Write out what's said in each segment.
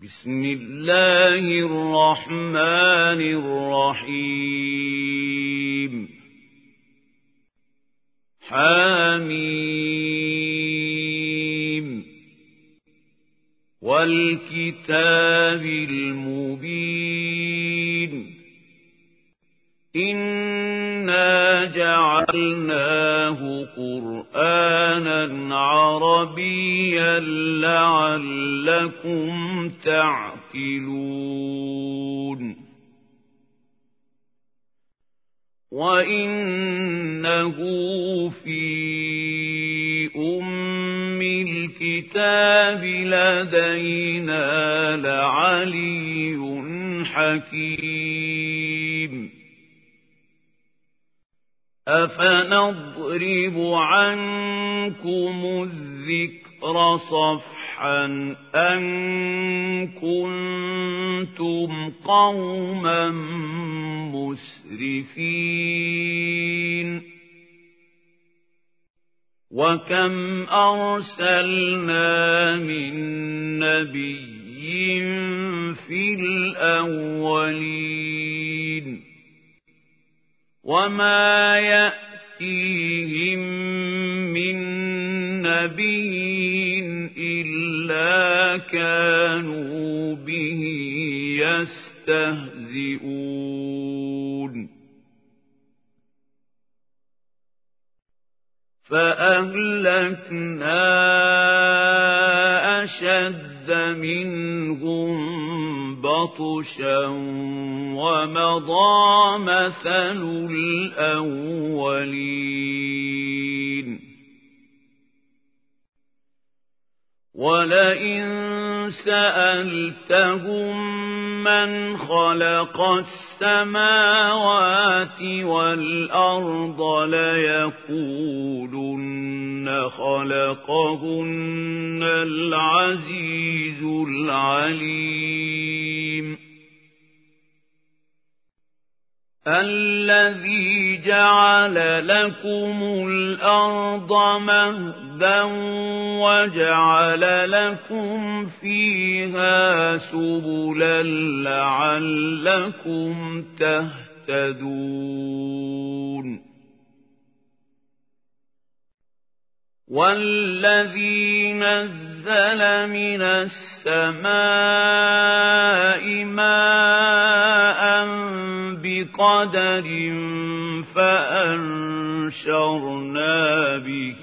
بسم الله الرحمن الرحيم حميم والكتاب المبين إنا جعلناه قرآنا عربيا لعلكم تعقلون وإنه في أم الكتاب لدينا لعلي حكيم أفنضرب عنكم الذكر صفحا أن كنتم قوما مسرفين وكم أرسلنا من نبي في الأولين وما يأتيهم من نبي إلا كانوا به يستهزئون فأهلكنا أشد منهم بطشا ومضى مثل الأولين ولئن سألتهم من خلق السماوات والأرض ليقولن خلقهن العزيز العليم الذي جعل لكم الأرض مهدا وجعل لكم فيها سبلا لعلكم تهتدون والذي نزل من السماء ماء بقدر فأنشرنا به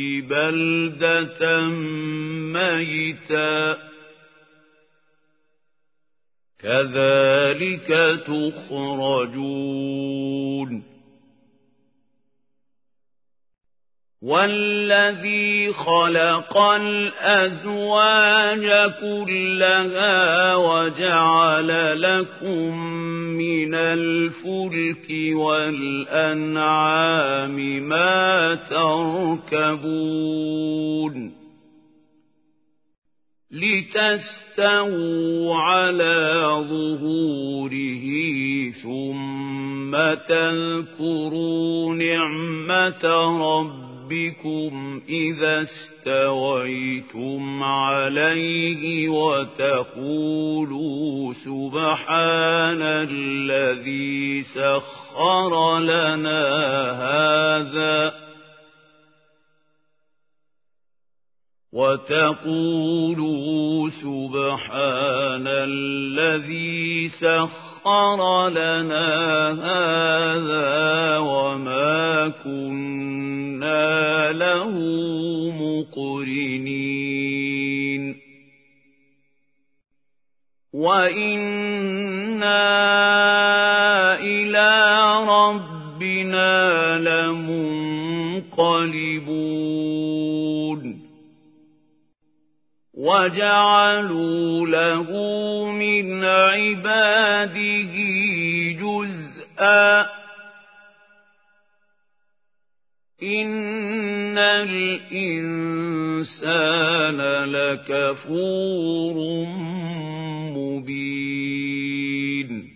بلدة ميتا كذلك تخرجون والذي خلق الأزواج كلها وجعل لكم من الفلك والأنعام ما تركبون لتستووا على ظهوره ثم تذكروا نعمة ربكم إذا استويتم عليه وتقولوا سبحان الذي سخر لنا هذا وتقولوا سبحان الذي سخر لنا هذا وما كنا له مقرنين وإنا إلى ربنا لمنقلبون وجعلوا له من عباده جزءا إن الإنسان لكفور مبين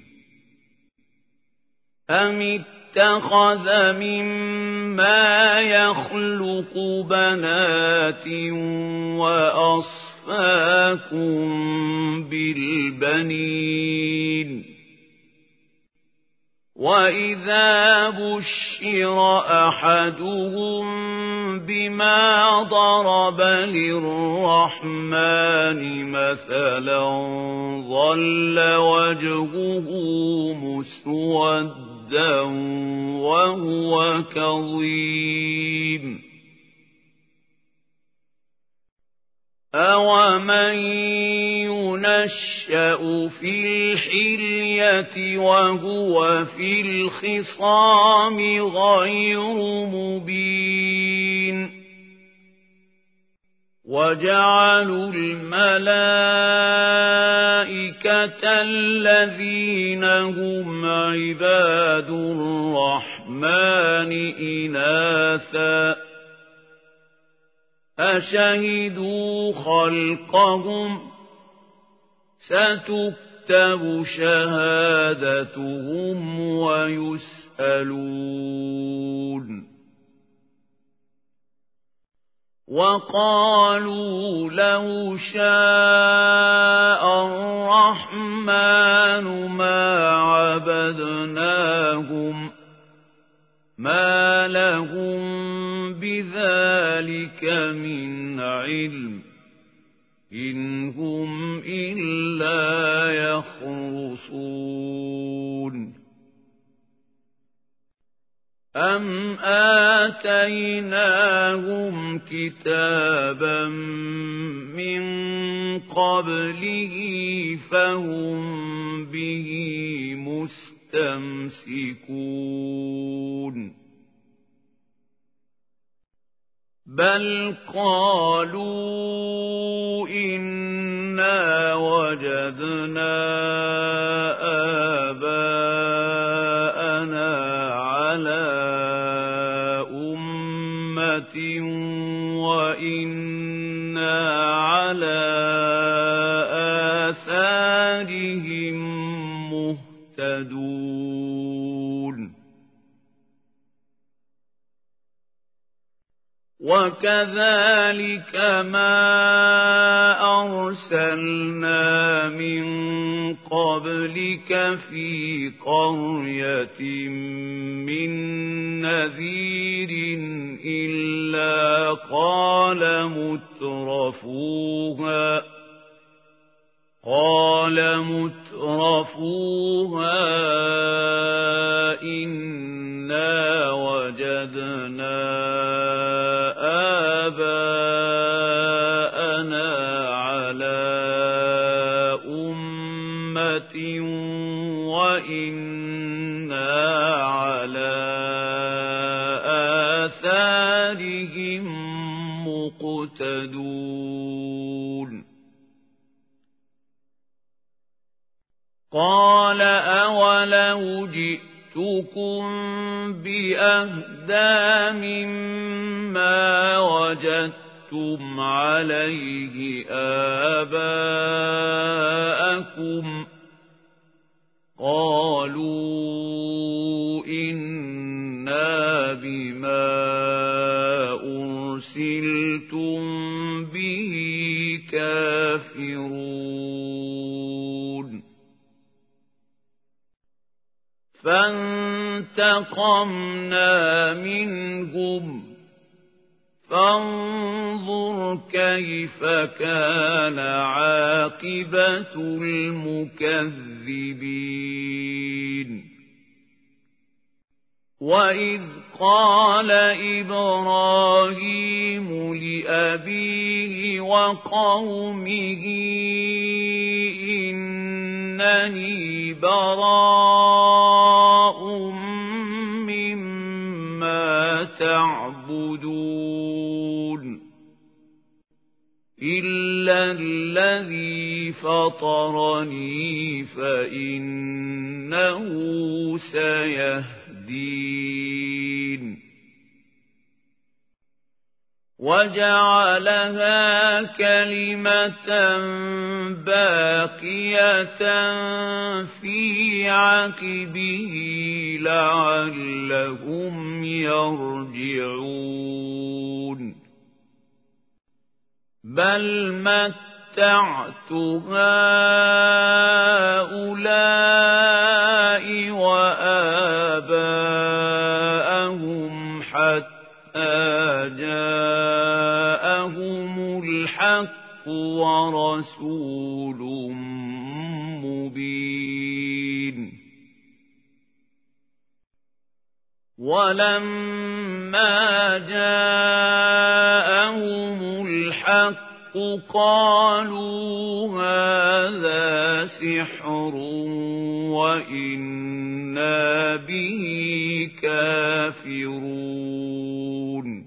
أم اتخذ مما يخلق بنات وأصفاكم بالبنين وإذا بشر أحدهم بما ضرب للرحمن مثلا ظل وجهه مسودا وهو كظيم أَوَمَن يُنَشَّأُ فِي الْحِلْيَةِ وَهُوَ فِي الْخِصَامِ غَيْرُ مُبِينٍ وَجَعَلُوا الْمَلَائِكَةَ الَّذِينَ هُمْ عِبَادُ الرَّحْمَنِ إِنَاثًا أَشَهِدُوا خَلْقَهُمْ سَتُكْتَبُ شَهَادَتُهُمْ وَيُسْأَلُونَ وَقَالُوا لَوْ شَاءَ الرَّحْمَنُ مَا عَبَدْنَاهُمْ مَا لَهُم بِذَلِكَ مِنْ عِلْمٍ إِنْ هُمْ إِلَّا يَخْرُصُونَ أَمْ آتَيْنَاهُمْ كِتَابًا مِنْ قَبْلِهِ فَهُمْ بِهِ مُسْتَمْسِكُونَ بَلْ قَالُوا إِنَّا وَجَدْنَا آبَاءَنَا عَلَى أُمَّةٍ وَإِنَّا عَلَى آثَارِهِمْ مُهْتَدُونَ وَكَذَلِكَ مَا أَرْسَلْنَا مِن قَبْلِكَ فِي قَرْيَةٍ مِّن نَّذِيرٍ إِلَّا قَالَ مُتْرَفُوهَا إِنَّا وَجَدْنَا آبَاءَنَا عَلَى أُمَّةٍ وَإِنَّا عَلَى آثَارِهِم مُقْتَدُونَ قَالَ أَوَلَوْ جِئْتُكُم بِأَهْدَىٰ مِمَّا وَجَدتُّمْ عَلَيْهِ آبَاءَكُمْ قَالُوا إِنَّا بِمَا أُرْسِلْتُم بِهِ كَافِرُونَ فَانتَقَمْنَا مِنْهُمْ فَانظُرْ كَيْفَ كَانَ عَاقِبَةُ الْمُكَذِّبِينَ وَإِذْ قَالَ إِبْرَاهِيمُ لِأَبِيهِ وَقَوْمِهِ إِنَّنِي بَرَاءٌ مِّمَّا تَعْبُدُونَ إِلَّا الَّذِي فَطَرَنِي فَإِنَّهُ سَيَهْدِينِ وَجَعَلَهَا كَلِمَةً بَاقِيَةً فِي عَقِبِهِ لَعَلَّهُمْ يَرْجِعُونَ بَلْ متعت هؤلاء وآباءهم حتى جاءهم الحق ورسول مبين ولما جاءهم الحق قالوا هذا سحر وإنا به كافرون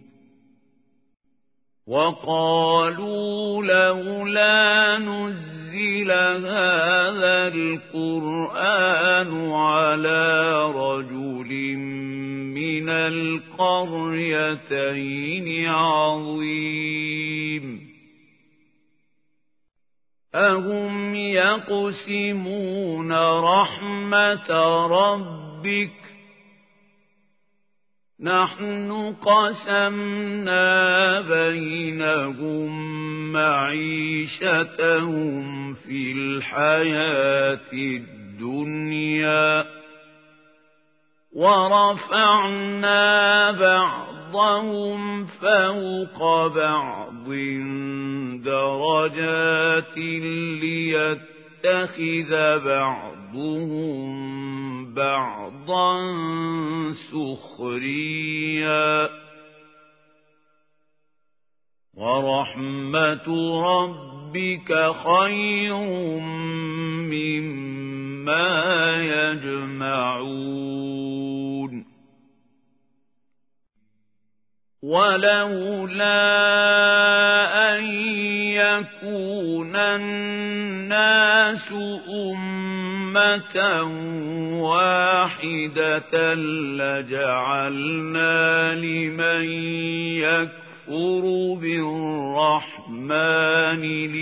وقالوا لولا نزل هذا القرآن على رجل من القريتين عظيم أهم يقسمون رحمة ربك نحن قسمنا بينهم معيشتهم في الحياة الدنيا ورفعنا بعضهم فوق بعض درجات ليتخذ بعضهم بعضا سخريا ورحمة ربك خير مما يجمعون ولولا أن يكون الناس أمة واحدة لجعلنا لمن يكفر بالرحمن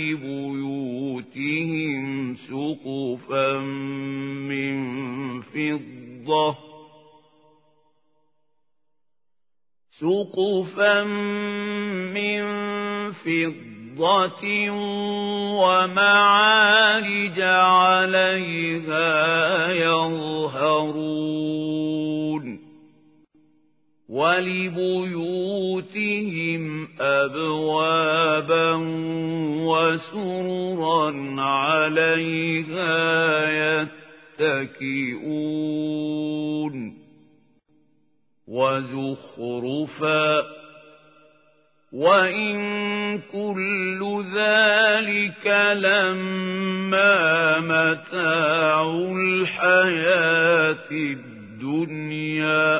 لبيوتهم سقفا من فضة ومعارج عليها يظهرون ولبيوتهم أبوابا وسررا عليها يتكئون وزخرفا وإن كل ذلك لما متاع الحياة الدنيا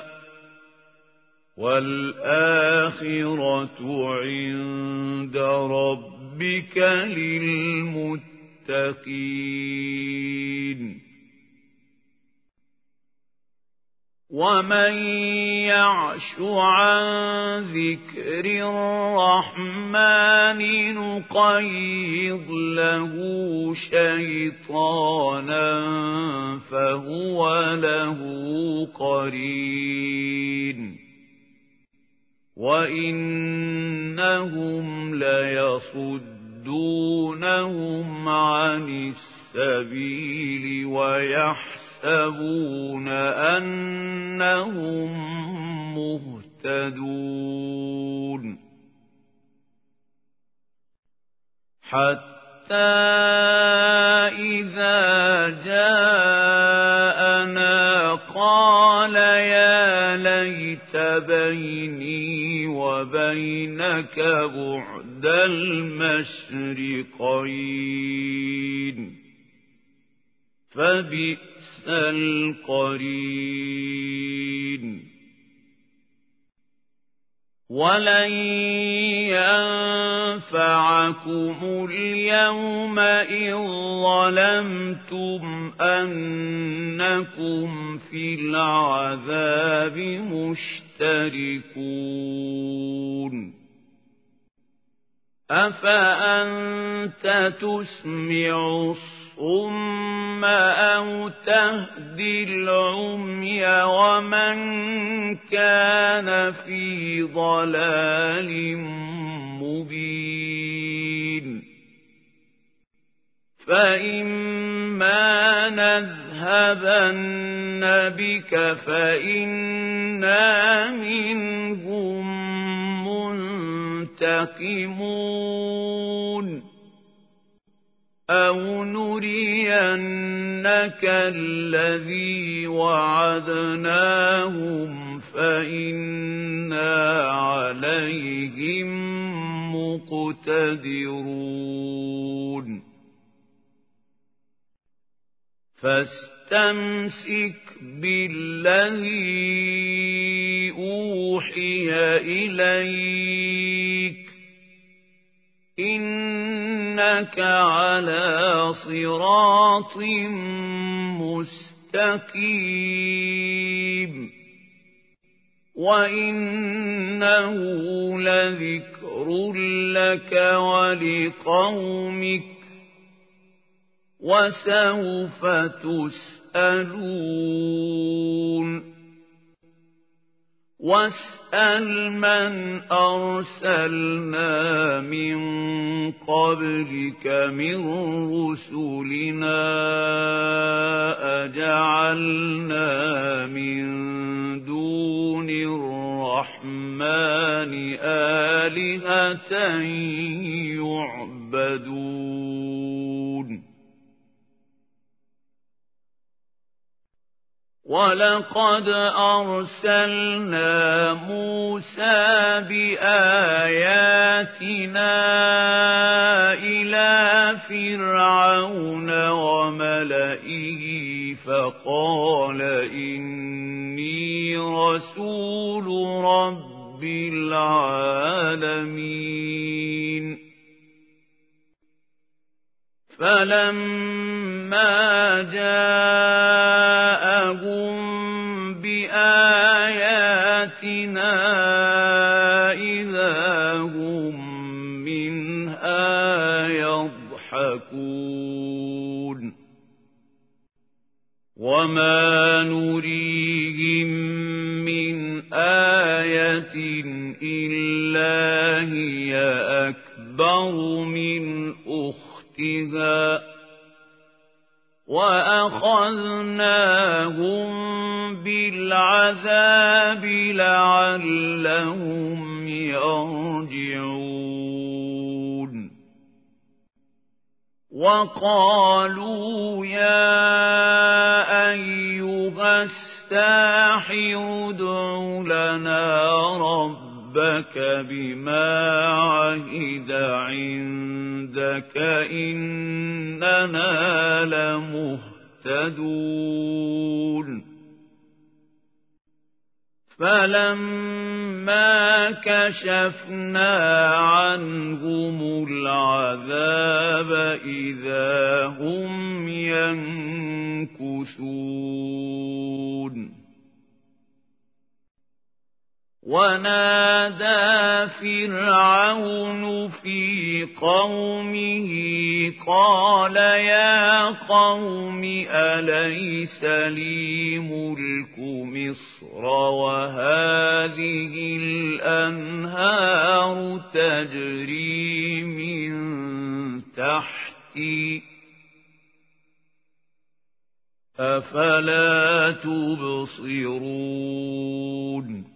والآخرة عند ربك للمتقين ومن يعش عن ذكر الرحمن نقيض له شيطانا فهو له قرين وإنهم ليصدونهم عن السبيل ويحسبون أنهم مهتدون حتى إذا جاءنا قال يا ليت بيني وبينك بعد المشرقين فبئس القرين ولن ينفعكم اليوم إذ ظلمتم أنكم في العذاب مشتركون أفأنت تسمع الصم أو تهدي العمي ومن كان في ضلال مبين فإما نذهبن بك فإنا منهم منتقمون أو نرينك الذي وعدناهم فإنا عليهم مقتدرون فاستمسك بالذي أوحي إليك إنك على صراط مستقيم وإنه لذكر لك ولقومك وسوف تسألون واسأل من أرسلنا من قبلك من رسلنا أجعلنا من دون الرحمن آلهة يعبدون ولقد أرسلنا موسى بآياتنا إلى فرعون وملئه فقال إني رسول رب العالمين فلما جاءهم بآياتنا إذا هم منها يضحكون وما نريهم من آية إلا هي أكبر من أختها وأخذناهم بالعذاب لعلهم يرجعون وقالوا يا أيها الساحر ادع لنا ربك بما عهد عندك إننا لمهتدون فلما كشفنا عنهم العذاب إذا هم ينكثون ونادى فرعون في قومه قال يا قوم أليس لي ملك مصر وهذه الأنهار تجري من تحتي أفلا تبصرون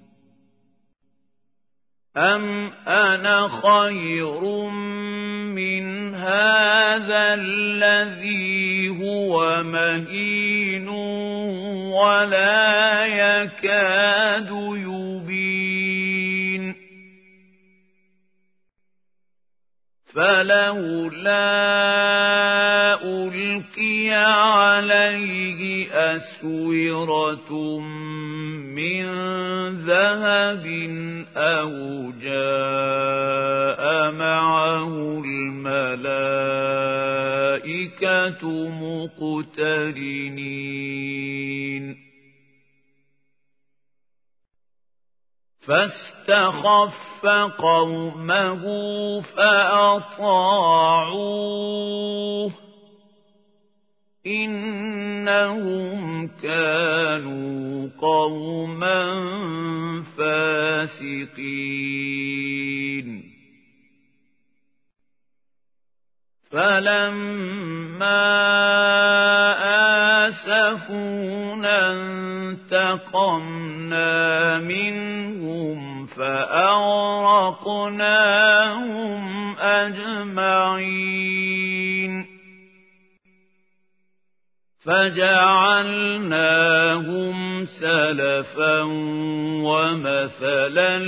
أم أنا خير من هذا الذي هو مهين ولا يكاد يبين فلولا ألقي عليه أسورة من ذهب أو جاء معه الملائكة مقترنين فاستخف قومه فأطاعوه إنهم كانوا قوما فاسقين فَلَمَّا آسَفُونَا انتَقَمْنَا مِنْهُمْ فَأَغْرَقْنَاهُمْ أَجْمَعِينَ فَجَعَلْنَاهُمْ سَلَفًا وَمَثَلًا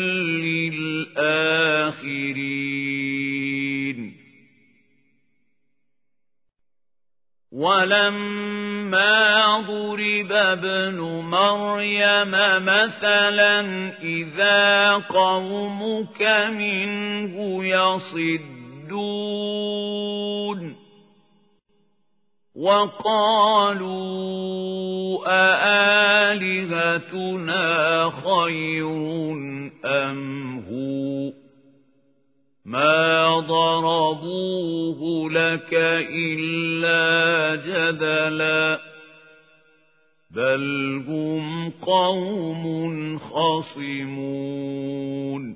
لِلْآخِرِينَ وَلَمَّا ضُرِبَ ابْنُ مَرْيَمَ مَثَلًا إِذَا قَوْمُكَ مِنْهُ يَصِدُّونَ وَقَالُوا أَآلِهَتُنَا خَيْرٌ أَمْ هُوَ مَا ضَرَبُوهُ لَكَ إِلَّا جَدَلًا بَلْ هُمْ قَوْمٌ خَصِمُونَ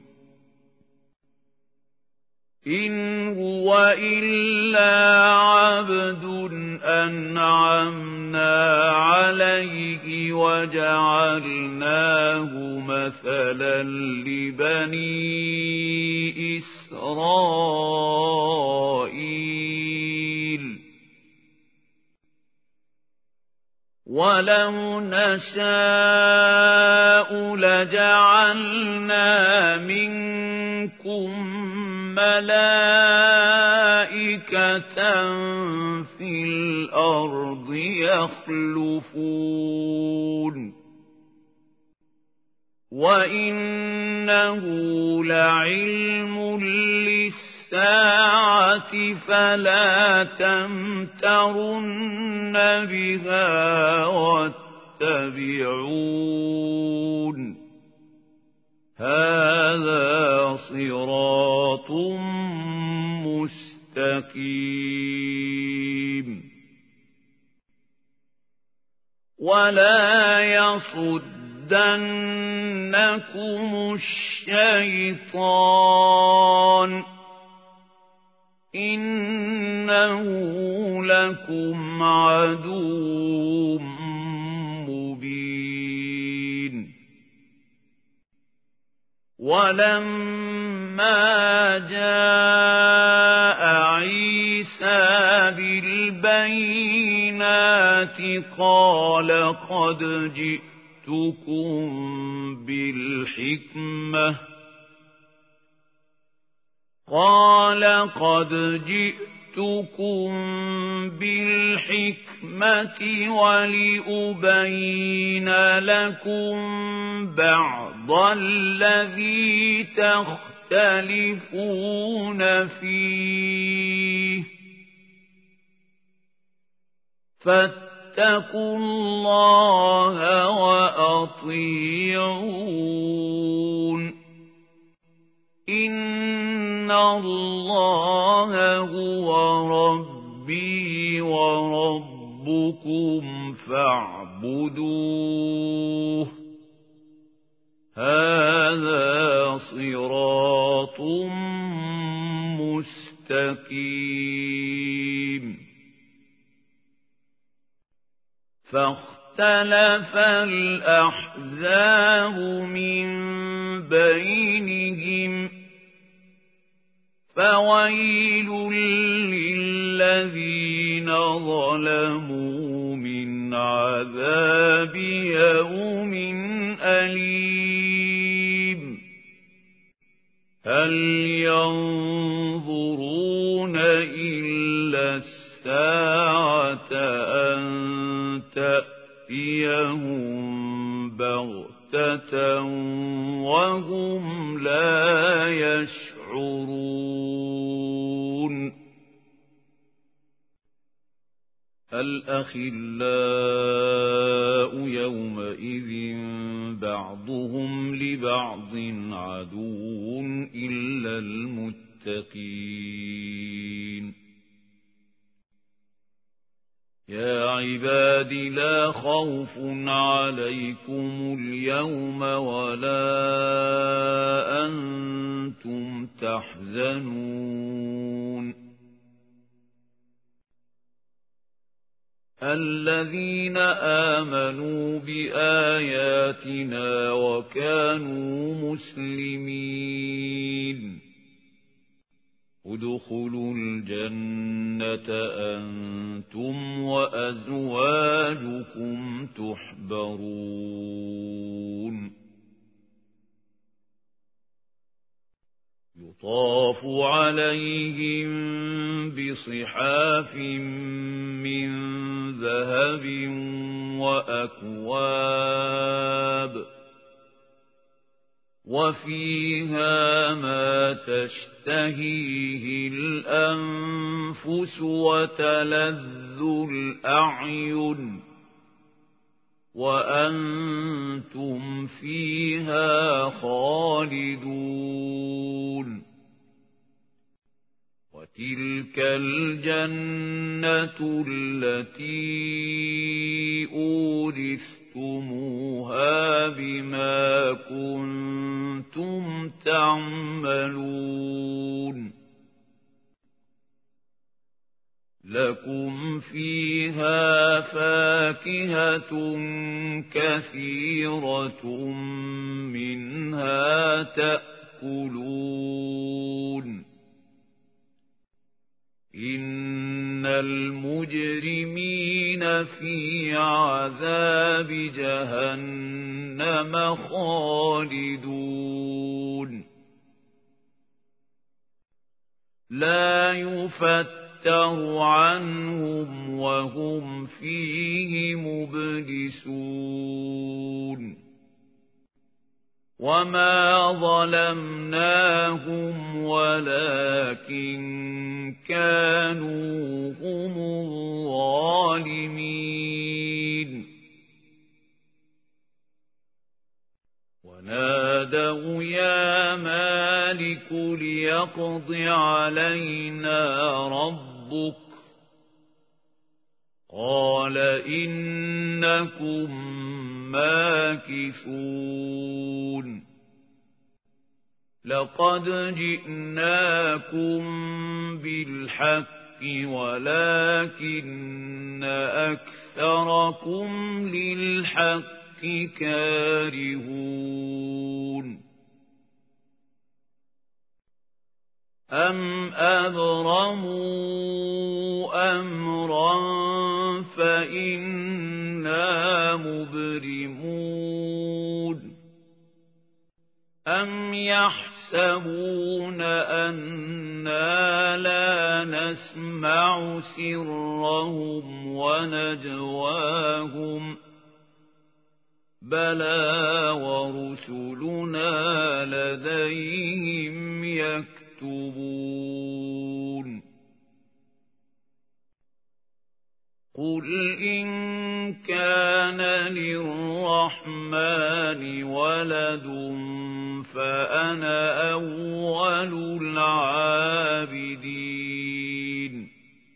إِنْ هُوَ إِلَّا عَبْدٌ أَنْعَمْنَا عَلَيْهِ وَجَعَلْنَاهُ مَثَلًا لِبَنِي إِسْرَائِيلَ وَلَوْ نَشَاءُ لَجَعَلْنَا مِنكُم مَلَائِكَةً فِي الْأَرْضِ يَخْلُفُونَ وَإِنَّهُ لَعِلْمٌ لِّلسَّاعَةِ فَلَا تَمْتَرُنَّ بِهَا وَاتَّبِعُونِ هَذَا صِرَاطٌ مُسْتَقِيمٌ وَلَا يَصُدَّنَّكُمُ الشَّيْطَانُ إِنَّهُ لَكُمْ عَدُوٌّ مُّبِينٌ وَلَمَّا جَاءَ عِيسَى بِالْبَيِّنَاتِ قَالَ قَدْ جِئْتُكُم بِالْحِكْمَةِ وَلِأُبَيِّنَ لَكُم بَعْضَ الَّذِي تَخْتَلِفُونَ فِيهِ فَاتَّقُوا اللَّهَ وَأَطِيعُونِ إِنَّ اللَّهَ هُوَ رَبِّي وَرَبُّكُمْ فَاعْبُدُوهُ هَذَا صِرَاطٌ مُسْتَقِيمٌ فَاخْتَلَفَ الْأَحْزَابُ مِنْ بَيْنِهِمْ فَوَيْلٌ لِّلَّذِينَ ظَلَمُوا مِنْ عَذَابِ يَوْمٍ أَلِيمٍ هَلْ يَنظُرُونَ إِلَّا السَّاعَةَ أَن تَأْتِيَهُم بَغْتَةً وَهُمْ لَا يَشْعُرُونَ الْأَخِلَّاءُ يَوْمَئِذٍ بَعْضُهُمْ لِبَعْضٍ عَدُوٌّ إِلَّا الْمُتَّقِينَ يَا عِبَادِ لَا خَوْفٌ عَلَيْكُمُ الْيَوْمَ وَلَا أَنْتُمْ تَحْزَنُونَ الذين آمنوا بآياتنا وكانوا مسلمين ادخلوا الجنة أنتم وأزواجكم تحبرون يطاف عليهم بصحاف من ذهب وأكواب وفيها ما تشتهيه الأنفس وتلذ الأعين وأنتم فيها خالدون وتلك الجنة التي أورثتموها بما كنتم تعملون لكم فيها فاكهة كثيرة منها تأكلون إن المجرمين في عذاب جهنم خالدون لا يفتر عنهم وهم فيه مبلسون وما ظلمناهم ولكن كانوا هم الظالمين ونادوا يا مالك ليقض علينا ربك قال إنكم ماكثون لقد جئناكم بالحق ولكن أكثركم للحق كارهون أم أبرموا أمرا فإنا مبرمون أم يحسبون أنا لا نسمع سرهم ونجواهم بلى ورسلنا لديهم يكتبون قل إن كان للرحمن ولد فأنا أول العابدين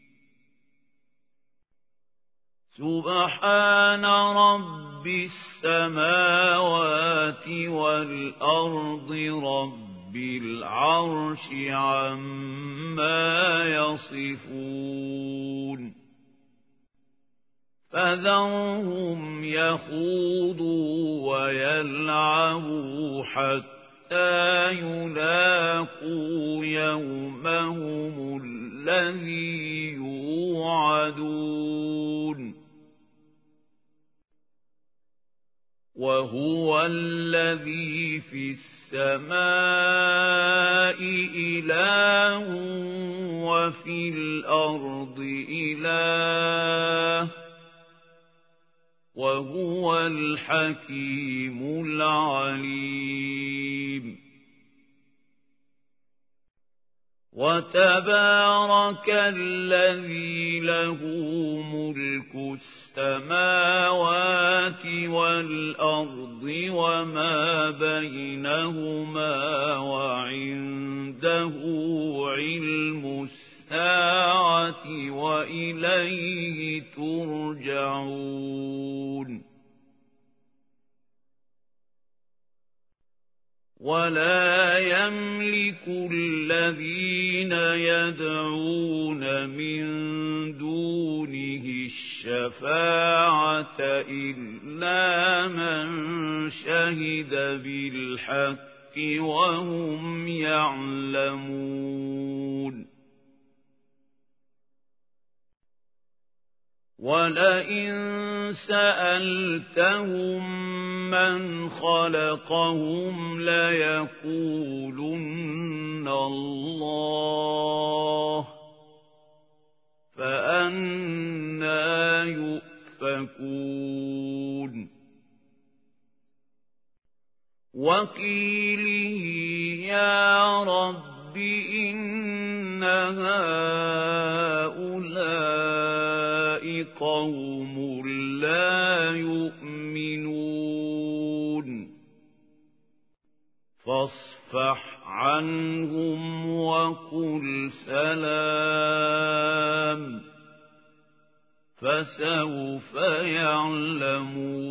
سبحان رب السماوات والأرض رب العرش عما يصفون فذرهم يخوضوا ويلعبوا حتى يلاقوا يومهم الذي يوعدون وهو الذي في السماء إله وفي الأرض إله وهو الحكيم العليم وتبارك الذي له ملك السماوات والأرض وما بينهما وعنده علم الساعة وإليه ترجعون ولا يملك الذين يدعون من دونه الشفاعة إلا من شهد بالحق وهم يعلمون ولئن سألتهم من خلقهم ليقولن الله فأنى يؤفكون وقيله يا رب إن هؤلاء قوم لا يؤمنون فاصفح عنهم وقل سلام فسوف يعلمون